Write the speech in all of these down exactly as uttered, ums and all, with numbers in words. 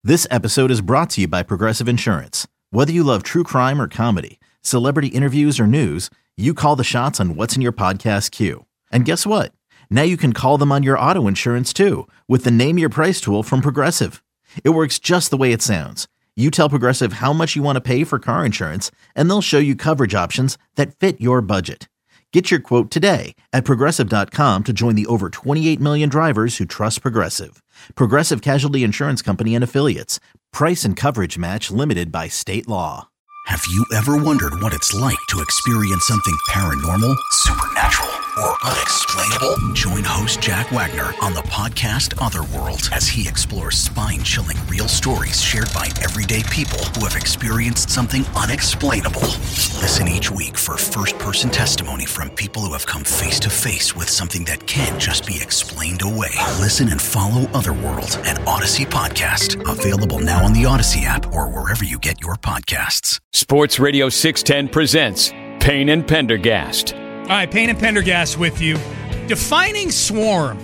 This episode is brought to you by Progressive Insurance. Whether you love true crime or comedy, celebrity interviews or news, you call the shots on what's in your podcast queue. And guess what? Now you can call them on your auto insurance too with the Name Your Price tool from Progressive. It works just the way it sounds. You tell Progressive how much you want to pay for car insurance, and they'll show you coverage options that fit your budget. Get your quote today at Progressive dot com to join the over twenty-eight million drivers who trust Progressive. Progressive Casualty Insurance Company and Affiliates. Price and coverage match limited by state law. Have you ever wondered what it's like to experience something paranormal, supernatural, or unexplainable? Join host Jack Wagner on the podcast Otherworld as he explores spine-chilling real stories shared by everyday people who have experienced something unexplainable. Listen each week for first-person testimony from people who have come face-to-face with something that can't just be explained away. Listen and follow Otherworld, an Odyssey podcast. Available now on the Odyssey app or wherever you get your podcasts. Sports Radio six ten presents Payne and Pendergast. All right, Payne and Pendergast with you. Defining Swarm.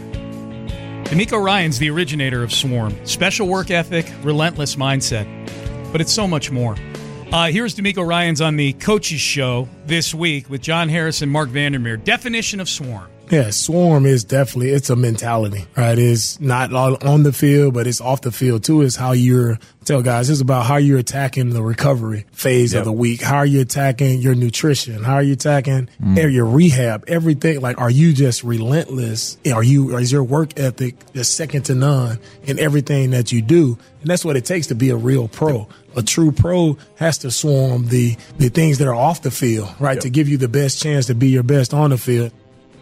D'Amico Ryan's the originator of Swarm. Special work ethic, relentless mindset. But it's so much more. Uh, here's D'Amico Ryan's on the Coaches Show this week with John Harris and Mark Vandermeer. Definition of Swarm. Yeah, Swarm is definitely, it's a mentality, right? It's not all on the field, but it's off the field too. It's how you're, tell guys, it's about how you're attacking the recovery phase yep. of the week. How are you attacking your nutrition? How are you attacking mm. your rehab? Everything. Like, are you just relentless? Are you, or is your work ethic just second to none in everything that you do? And that's what it takes to be a real pro. A true pro has to swarm the, the things that are off the field, right? Yep. To give you the best chance to be your best on the field.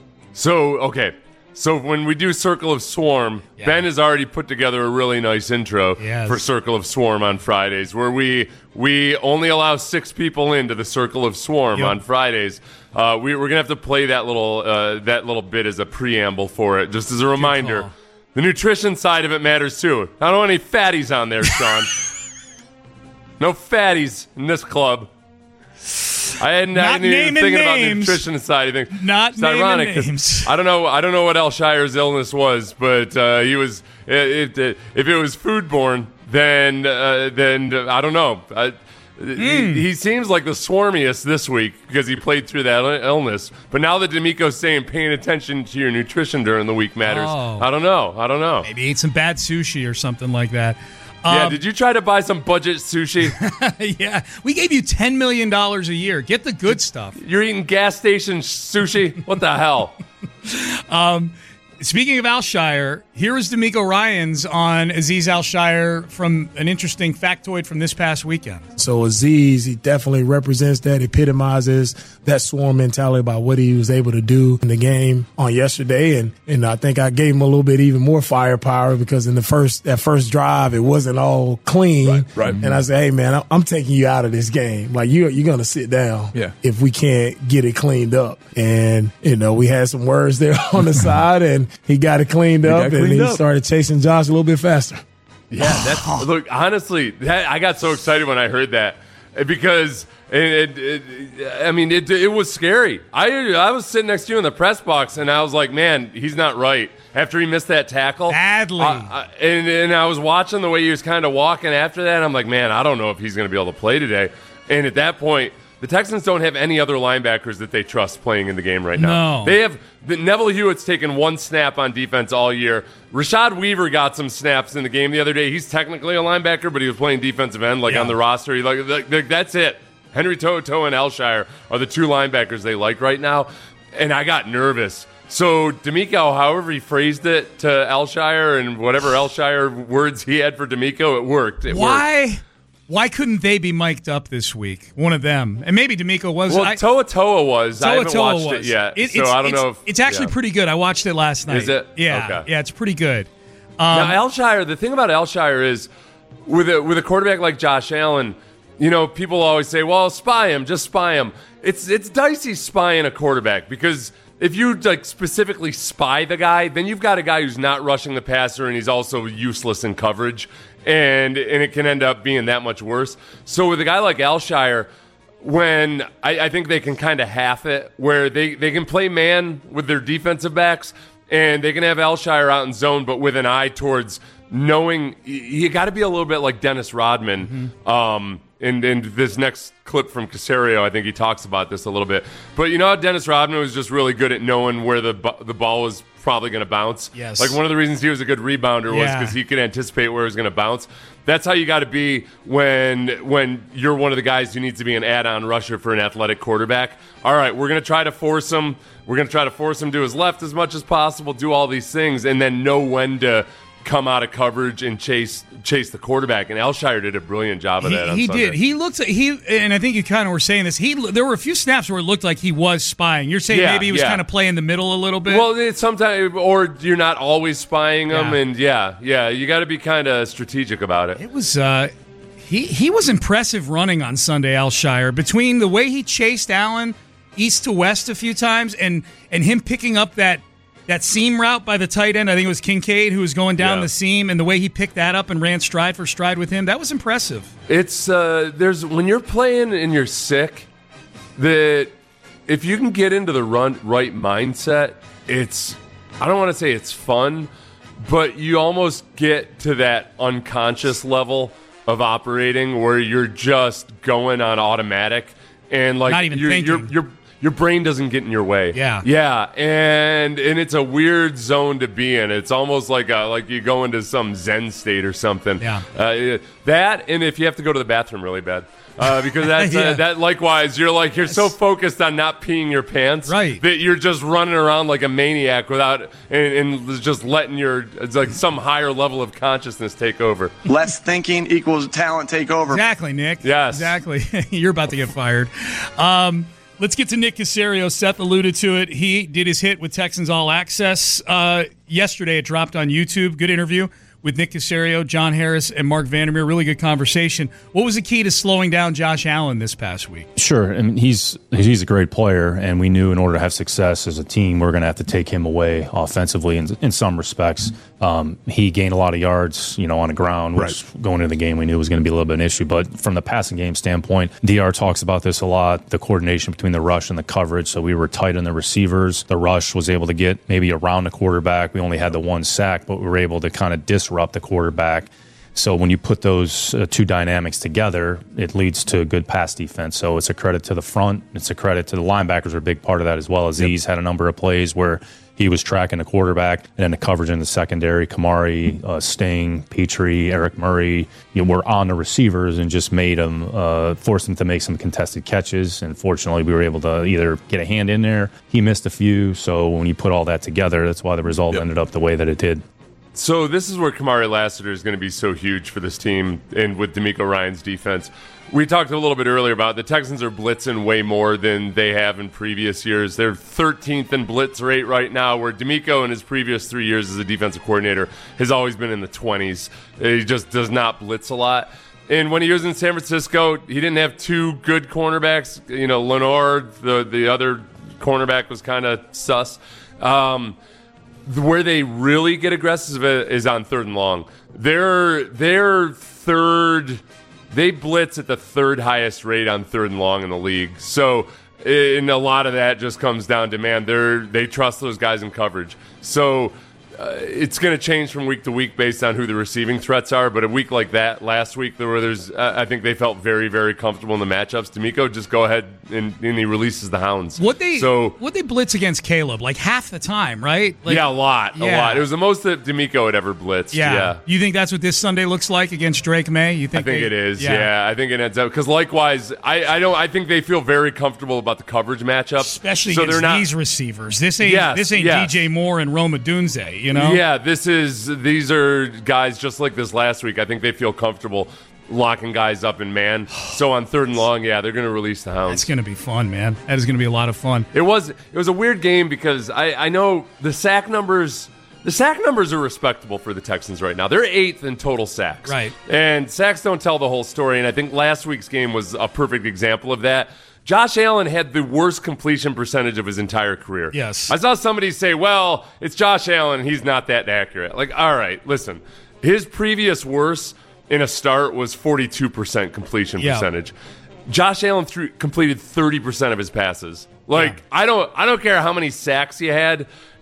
So, okay. So when we do Circle of Swarm, yeah. Ben has already put together a really nice intro yes. for Circle of Swarm on Fridays, where we we only allow six people into the Circle of Swarm yep. on Fridays. Uh, we, we're gonna have to play that little uh, that little bit as a preamble for it, just as a reminder. The nutrition side of it matters too. I don't want any fatties on there, Sean. No fatties in this club. I hadn't, I hadn't even thinking names. About the nutrition side of things. Not it's ironic names. I don't know. I don't know what Elshire's illness was, but uh, he was. It, it, if it was foodborne, then uh, then uh, I don't know. I, mm. he, he seems like the swarmiest this week because he played through that illness. But now that D'Amico's saying paying attention to your nutrition during the week matters, oh. I don't know. I don't know. Maybe eat some bad sushi or something like that. Yeah, um, did you try to buy some budget sushi? Yeah, we gave you ten million dollars a year. Get the good stuff. You're eating gas station sushi? What the hell? um, speaking of Alshire, here is D'Amico Ryan's on Azeez Al-Shaair from an interesting factoid from this past weekend. So Azeez, he definitely represents that, epitomizes that swarm mentality about what he was able to do in the game on yesterday. And, and I think I gave him a little bit even more firepower because in the first, that first drive, it wasn't all clean. Right, right. And I said, hey man, I'm taking you out of this game. Like you're, you're going to sit down yeah. if we can't get it cleaned up. And, you know, we had some words there on the side and he got it cleaned up and cleaned he up. started chasing Josh a little bit faster. Yeah, that's, look, honestly, that, I got so excited when I heard that because, it, it, it, I mean, it, it was scary. I I was sitting next to you in the press box, and I was like, man, he's not right. After he missed that tackle. Badly. I, I, and, and I was watching the way he was kind of walking after that, and I'm like, man, I don't know if he's going to be able to play today. And at that point, the Texans don't have any other linebackers that they trust playing in the game right now. No. They have the, Neville Hewitt's taken one snap on defense all year. Rashad Weaver got some snaps in the game the other day. He's technically a linebacker, but he was playing defensive end, like yeah. on the roster. He, like, like, like that's it. Henry To'oTo'o and Alshire are the two linebackers they like right now, and I got nervous. So D'Amico, however he phrased it to Alshire and whatever Alshire words he had for D'Amico, it worked. It Why? Worked. Why couldn't they be mic'd up this week? One of them. And maybe D'Amico was. Well, I, To'oTo'o was. To'oTo'o I haven't watched was. it yet, it, so it's, I don't it's, know. If, it's actually yeah. pretty good. I watched it last night. Is it? Yeah. Okay. Yeah, it's pretty good. Um, now, Alshire, the thing about Alshire is, with a, with a quarterback like Josh Allen, you know, people always say, well, spy him, just spy him. It's, it's dicey spying a quarterback because if you like specifically spy the guy, then you've got a guy who's not rushing the passer and he's also useless in coverage. And and it can end up being that much worse. So with a guy like Alshire, when I, I think they can kind of half it, where they, they can play man with their defensive backs, and they can have Alshire out in zone, but with an eye towards knowing you got to be a little bit like Dennis Rodman. Mm-hmm. Um, and, and this next clip from Caserio, I think he talks about this a little bit. But you know how Dennis Rodman was just really good at knowing where the the ball was probably going to bounce? Yes. Like one of the reasons he was a good rebounder was because yeah. he could anticipate where it was going to bounce. That's how you got to be when when you're one of the guys who needs to be an add-on rusher for an athletic quarterback. All right, we're going to try to force him. We're going to try to force him to his left as much as possible, do all these things, and then know when to come out of coverage and chase chase the quarterback. And Alshire did a brilliant job of he, that on he Sunday. did. He looked he and I think you kind of were saying this. He there were a few snaps where it looked like he was spying. You're saying yeah, maybe he was yeah. kind of playing the middle a little bit. Well, it's sometimes or you're not always spying them, yeah. and yeah, yeah, you got to be kind of strategic about it. It was uh, he he was impressive running on Sunday, Alshire. Between the way he chased Allen east to west a few times and and him picking up that That seam route by the tight end, I think it was Kincaid who was going down yeah. the seam, and the way he picked that up and ran stride for stride with him, that was impressive. It's uh, there's when you're playing and you're sick, that if you can get into the run right mindset, it's I don't want to say it's fun, but you almost get to that unconscious level of operating where you're just going on automatic and like not even you're, thinking. You're, you're Your brain doesn't get in your way. Yeah, yeah, and and it's a weird zone to be in. It's almost like a, like you go into some Zen state or something. Yeah, uh, that, and if you have to go to the bathroom really bad, uh, because that's yeah. uh, that. Likewise, you're like you're yes. so focused on not peeing your pants, right, that you're just running around like a maniac without and, and just letting your it's like some higher level of consciousness take over. Less thinking equals talent take over. Exactly, Nick. Yes, exactly. You're about to get fired. Um, Let's get to Nick Caserio. Seth alluded to it. He did his hit with Texans All Access. Uh, yesterday it dropped on YouTube. Good interview with Nick Caserio, John Harris, and Mark Vandermeer. Really good conversation. What was the key to slowing down Josh Allen this past week? Sure. I mean, he's he's a great player, and we knew in order to have success as a team, we're going to have to take him away offensively in, in some respects. Um, he gained a lot of yards, you know, on the ground, which right. going into the game we knew was going to be a little bit of an issue. But from the passing game standpoint, D R talks about this a lot, the coordination between the rush and the coverage. So we were tight on the receivers. The rush was able to get maybe around the quarterback. We only had the one sack, but we were able to kind of disrupt the quarterback. So when you put those uh, two dynamics together, it leads to a good pass defense. So it's a credit to the front. It's a credit to the linebackers are a big part of that as well. Aziz yep. had a number of plays where he was tracking the quarterback, and then the coverage in the secondary, Kamari, uh, Sting, Petrie, Eric Murray, you know, were on the receivers and just made them, uh, forced them to make some contested catches. And fortunately, we were able to either get a hand in there. He missed a few. So when you put all that together, that's why the result yep. ended up the way that it did. So this is where Kamari Lassiter is going to be so huge for this team, and with DeMeco Ryans' defense. We talked a little bit earlier about the Texans are blitzing way more than they have in previous years. They're thirteenth in blitz rate right now, where DeMeco in his previous three years as a defensive coordinator has always been in the twenties. He just does not blitz a lot. And when he was in San Francisco, he didn't have two good cornerbacks. You know, Lenore, the, the other cornerback, was kind of sus. Um Where they really get aggressive is on third and long. They're, they're third, they blitz at the third highest rate on third and long in the league. So, and a lot of that just comes down to, man, they're, they trust those guys in coverage. So, uh, it's going to change from week to week based on who the receiving threats are. But a week like that last week, there were there's uh, I think they felt very very comfortable in the matchups. DeMeco just go ahead and, and he releases the hounds. What they so what they blitz against Caleb like half the time, right? Like, yeah, a lot, yeah. a lot. It was the most that DeMeco had ever blitzed. Yeah. yeah. You think that's what this Sunday looks like against Drake May? You think? I think they, it is. Yeah. yeah, I think it ends up because likewise, I, I don't. I think they feel very comfortable about the coverage matchup, especially so against they're not, these receivers. This ain't yes, this ain't yes. D J Moore and Rome Odunze, you know? Yeah, this is. These are guys just like this last week. I think they feel comfortable locking guys up in man. So on third and long, yeah, they're going to release the hounds. It's going to be fun, man. That is going to be a lot of fun. It was. It was a weird game because I, I know the sack numbers. The sack numbers are respectable for the Texans right now. They're eighth in total sacks. Right. And sacks don't tell the whole story. And I think last week's game was a perfect example of that. Josh Allen had the worst completion percentage of his entire career. Yes. I saw somebody say, well, it's Josh Allen. He's not that accurate. Like, all right, listen. His previous worst in a start was forty-two percent completion yeah. percentage. Josh Allen threw, completed thirty percent of his passes. Like, yeah. I don't I don't care how many sacks you had.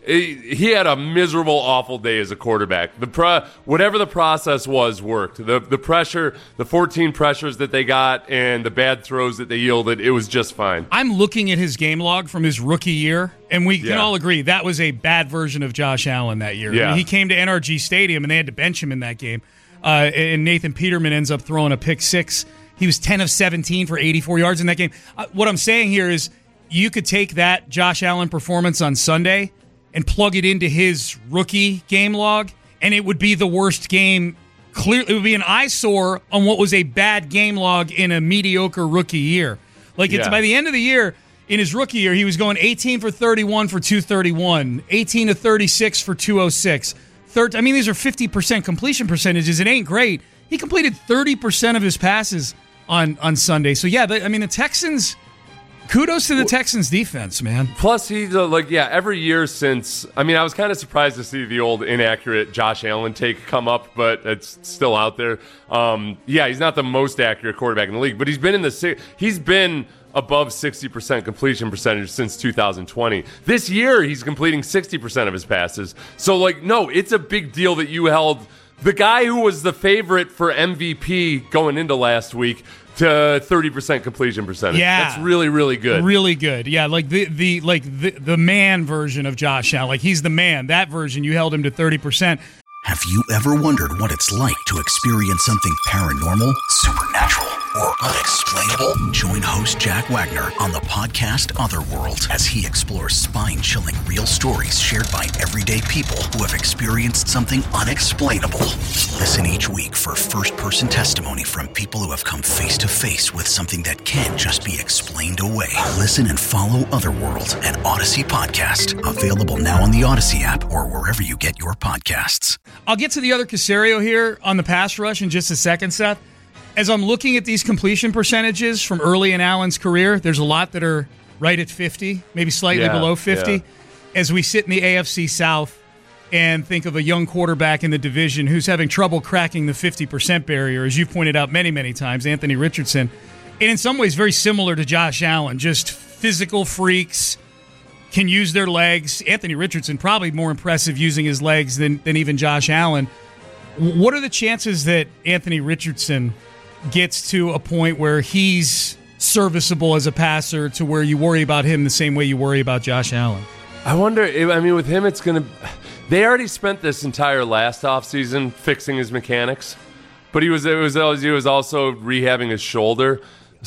he had a miserable, awful day as a quarterback. The pro, whatever the process was worked. The the pressure, the fourteen pressures that they got, and the bad throws that they yielded, it was just fine. I'm looking at his game log from his rookie year, and we Yeah. can all agree that was a bad version of Josh Allen that year. Yeah. I mean, he came to N R G Stadium, and they had to bench him in that game. Uh, and Nathan Peterman ends up throwing a pick six. He was ten of seventeen for eighty-four yards in that game. Uh, what I'm saying here is you could take that Josh Allen performance on Sunday and plug it into his rookie game log, and it would be the worst game. Clear, it would be an eyesore on what was a bad game log in a mediocre rookie year. Like, it's Yeah. by the end of the year, in his rookie year, he was going eighteen for thirty-one for two thirty-one, eighteen to thirty-six for two oh six. Third, I mean, these are fifty percent completion percentages. It ain't great. He completed thirty percent of his passes on, on Sunday. So, yeah, the, I mean, the Texans, kudos to the Texans defense, man. Plus, he's uh, like, yeah, every year since, I mean, I was kind of surprised to see the old inaccurate Josh Allen take come up, but it's still out there. Um, yeah, he's not the most accurate quarterback in the league, but he's been in the, he's been above sixty percent completion percentage since two thousand twenty. This year, he's completing sixty percent of his passes. So, like, no, it's a big deal that you held the guy who was the favorite for M V P going into last week to thirty percent completion percentage. Yeah. That's really, really good. Really good. Yeah, like the the like the, the man version of Josh Allen. Like, he's the man. That version, you held him to thirty percent. Have you ever wondered what it's like to experience something paranormal, supernatural, or unexplainable? Join host Jack Wagner on the podcast Otherworld as he explores spine-chilling real stories shared by everyday people who have experienced something unexplainable. Listen each week for first-person testimony from people who have come face-to-face with something that can't just be explained away. Listen and follow Otherworld, an Odyssey podcast. Available now on the Odyssey app or wherever you get your podcasts. I'll get to the other Caserio here on the pass rush in just a second, Seth. As I'm looking at these completion percentages from early in Allen's career, there's a lot that are right at fifty, maybe slightly Yeah, below fifty. yeah. As we sit in the A F C South and think of a young quarterback in the division who's having trouble cracking the fifty percent barrier, as you've pointed out many, many times, Anthony Richardson. And in some ways very similar to Josh Allen, just physical freaks, can use their legs. Anthony Richardson probably more impressive using his legs than, than even Josh Allen. What are the chances that Anthony Richardson gets to a point where he's serviceable as a passer to where you worry about him the same way you worry about Josh Allen? I wonder, if, I mean, with him, it's going to... They already spent this entire last offseason fixing his mechanics, but he was, it was, he was also rehabbing his shoulder.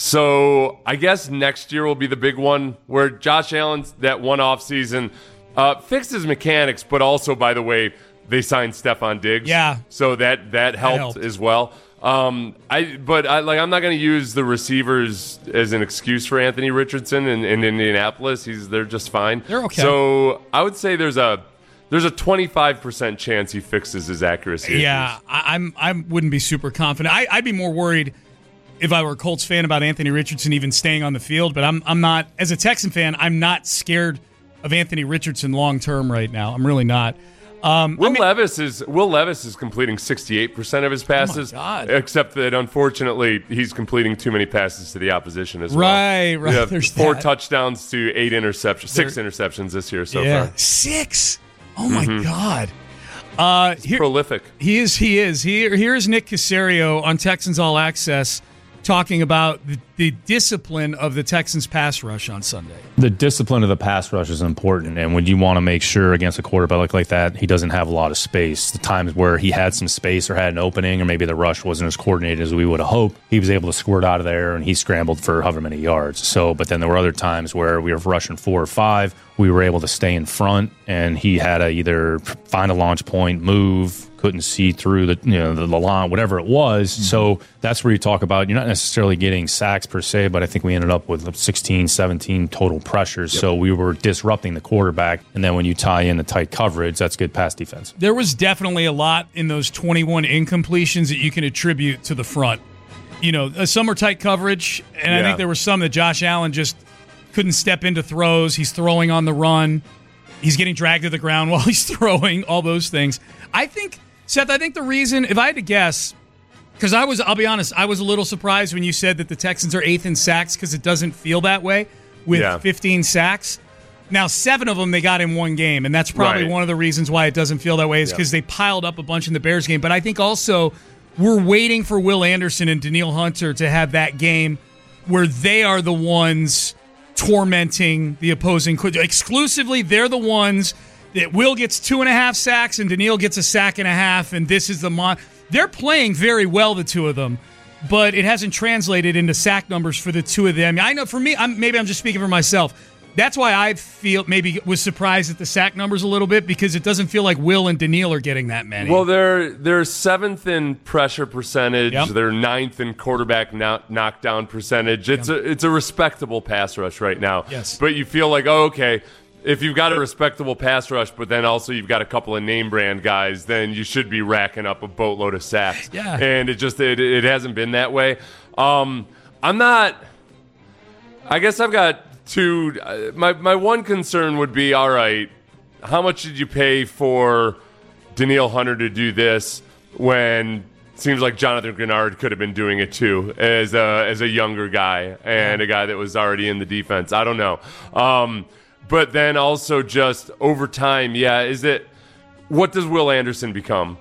So I guess next year will be the big one where Josh Allen's that one offseason uh, fixed his mechanics, but also, by the way, they signed Stephon Diggs. Yeah. So that, that helped, helped. as well. Um, I but I like I'm not going to use the receivers as an excuse for Anthony Richardson in, in Indianapolis. He's they're just fine. They're okay. So I would say there's a there's a twenty-five percent chance he fixes his accuracy. Yeah, issues. I, I'm I wouldn't be super confident. I, I'd be more worried if I were a Colts fan about Anthony Richardson even staying on the field. But I'm I'm not, as a Texan fan, I'm not scared of Anthony Richardson long term right now. I'm really not. Um, Will I mean, Levis is Will Levis is completing sixty-eight percent of his passes, Oh my God. except that unfortunately he's completing too many passes to the opposition as well. Right, right. We have There's four that. touchdowns to eight interceptions, six interceptions this year so yeah, far. six. Oh my God. Uh, here, Prolific. He is. He is. Here, here's Nick Caserio on Texans All Access talking about the, the discipline of the Texans pass rush on Sunday. The discipline of the pass rush is important, and when you want to make sure against a quarterback like, like that, he doesn't have a lot of space. The times where he had some space or had an opening, or maybe the rush wasn't as coordinated as we would have hoped, he was able to squirt out of there, and he scrambled for however many yards. So, but then there were other times where we were rushing four or five, we were able to stay in front, and he had to either find a launch point, move, couldn't see through the you know the, the line, whatever it was. Mm-hmm. So that's where you talk about you're not necessarily getting sacks per se, but I think we ended up with sixteen, seventeen total pressures. Yep. So we were disrupting the quarterback, and then when you tie in the tight coverage, that's good pass defense. There was definitely a lot in those twenty-one incompletions that you can attribute to the front. You know, uh, some were tight coverage, and yeah. I think there were some that Josh Allen just couldn't step into throws. He's throwing on the run. He's getting dragged to the ground while he's throwing, all those things. I think, Seth, I think the reason, if I had to guess, because I was, I'll be honest, I was a little surprised when you said that the Texans are eighth in sacks because it doesn't feel that way with yeah. fifteen sacks. Now, seven of them they got in one game, and that's probably right. one of the reasons why it doesn't feel that way is because yeah. they piled up a bunch in the Bears game. But I think also we're waiting for Will Anderson and Danielle Hunter to have that game where they are the ones tormenting the opposing. Exclusively, they're the ones that Will gets two and a half sacks and Danielle gets a sack and a half, and this is the mon- They're playing very well, the two of them. But it hasn't translated into sack numbers for the two of them. I know for me, I'm, maybe I'm just speaking for myself. That's why I feel maybe was surprised at the sack numbers a little bit because it doesn't feel like Will and Danielle are getting that many. Well, they're they're seventh in pressure percentage. Yep. They're ninth in quarterback knock, knockdown percentage. It's yep. a it's a respectable pass rush right now. Yes. But you feel like, oh, okay, if you've got a respectable pass rush, but then also you've got a couple of name brand guys, then you should be racking up a boatload of sacks. Yeah. And it just it, it hasn't been that way. Um, I'm not. I guess I've got. To uh, my my one concern would be, all right, how much did you pay for Danielle Hunter to do this when it seems like Jonathan Grenard could have been doing it too as a as a younger guy and a guy that was already in the defense? I don't know. Um, but then also just over time, yeah, is it what does Will Anderson become?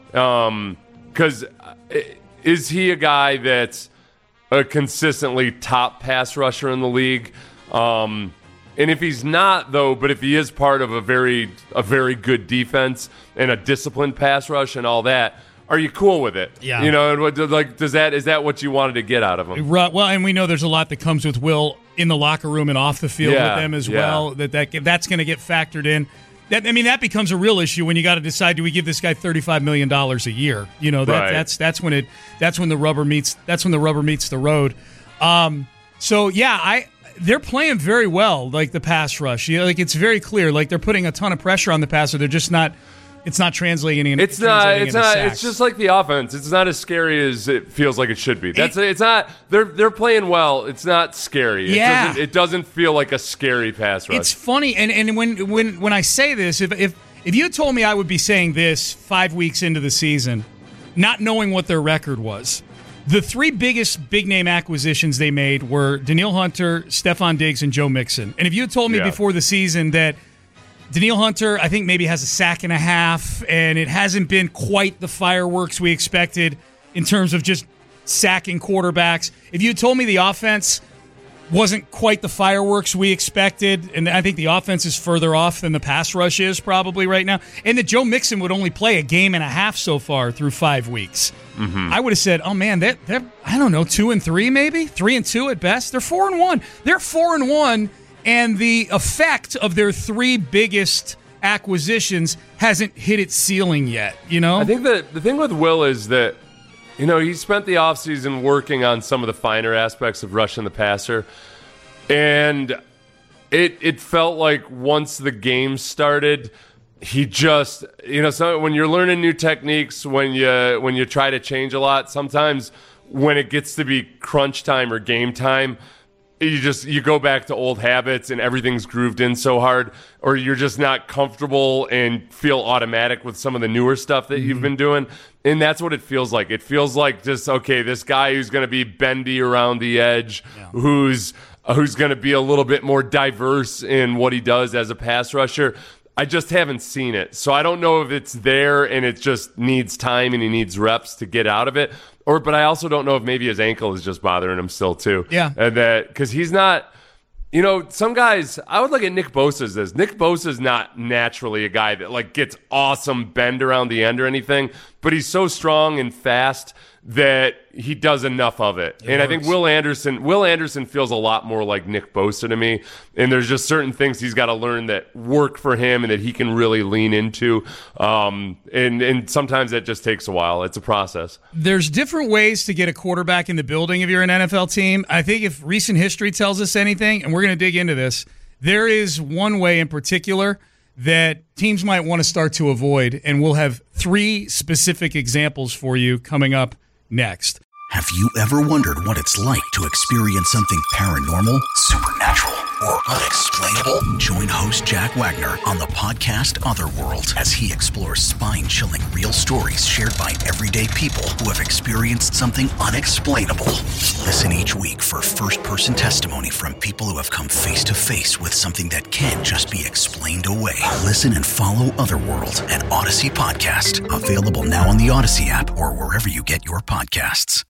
Because um, is he a guy that's a consistently top pass rusher in the league? Um, and if he's not, though, but if he is part of a very a very good defense and a disciplined pass rush and all that, are you cool with it? Yeah. You know, and what, like, does that is that what you wanted to get out of him? Right. Well, and we know there's a lot that comes with Will in the locker room and off the field yeah, with them as yeah. well. That that that's going to get factored in. That I mean, that becomes a real issue when you got to decide: do we give this guy thirty-five million dollars a year? You know, that, right. that's that's when it that's when the rubber meets that's when the rubber meets the road. Um, so yeah, I. They're playing very well, like the pass rush. You know, like it's very clear, like they're putting a ton of pressure on the passer. They're just not. It's not translating. In, it's translating not. It's into not. sacks. It's just like the offense. It's not as scary as it feels like it should be. That's. It, it's not. They're they're playing well. It's not scary. It yeah. Doesn't, it doesn't feel like a scary pass rush. It's funny, and, and when when when I say this, if if if you told me I would be saying this five weeks into the season, not knowing what their record was. The three biggest big-name acquisitions they made were Danielle Hunter, Stephon Diggs, and Joe Mixon. And if you had told me yeah. before the season that Danielle Hunter, I think maybe has a sack and a half, and it hasn't been quite the fireworks we expected in terms of just sacking quarterbacks. If you had told me the offense wasn't quite the fireworks we expected, and I think the offense is further off than the pass rush is probably right now, and that Joe Mixon would only play a game and a half so far through five weeks, mm-hmm. I would have said, oh man, they're, they're, I don't know, two and three maybe? Three and two at best? They're four and one. They're four and one, and the effect of their three biggest acquisitions hasn't hit its ceiling yet, you know? I think that the thing with Will is that, you know, he spent the offseason working on some of the finer aspects of rushing the passer, and it it felt like once the game started, he just, you know, so when you're learning new techniques, when you when you try to change a lot, sometimes when it gets to be crunch time or game time, you just you go back to old habits and everything's grooved in so hard, or you're just not comfortable and feel automatic with some of the newer stuff that mm-hmm. you've been doing. And that's what it feels like. It feels like just, okay, this guy who's going to be bendy around the edge, yeah. who's uh, who's going to be a little bit more diverse in what he does as a pass rusher. I just haven't seen it. So I don't know if it's there and it just needs time and he needs reps to get out of it. Or, but I also don't know if maybe his ankle is just bothering him still too. Yeah. And that, because he's not, you know, some guys, I would look at Nick Bosa as this. Nick Bosa is not naturally a guy that like gets awesome bend around the end or anything, but he's so strong and fast that he does enough of it. it and works. I think Will Anderson, Will Anderson feels a lot more like Nick Bosa to me. And there's just certain things he's got to learn that work for him and that he can really lean into. Um, and, and sometimes that just takes a while. It's a process. There's different ways to get a quarterback in the building if you're an N F L team. I think if recent history tells us anything, and we're going to dig into this, there is one way in particular that teams might want to start to avoid. And we'll have three specific examples for you coming up next. Have you ever wondered what it's like to experience something paranormal, supernatural, or unexplainable? Join host Jack Wagner on the podcast Otherworld as he explores spine-chilling real stories shared by everyday people who have experienced something unexplainable. Listen each week for first-person testimony from people who have come face-to-face with something that can't just be explained away. Listen and follow Otherworld, an Odyssey podcast. Available now on the Odyssey app or wherever you get your podcasts.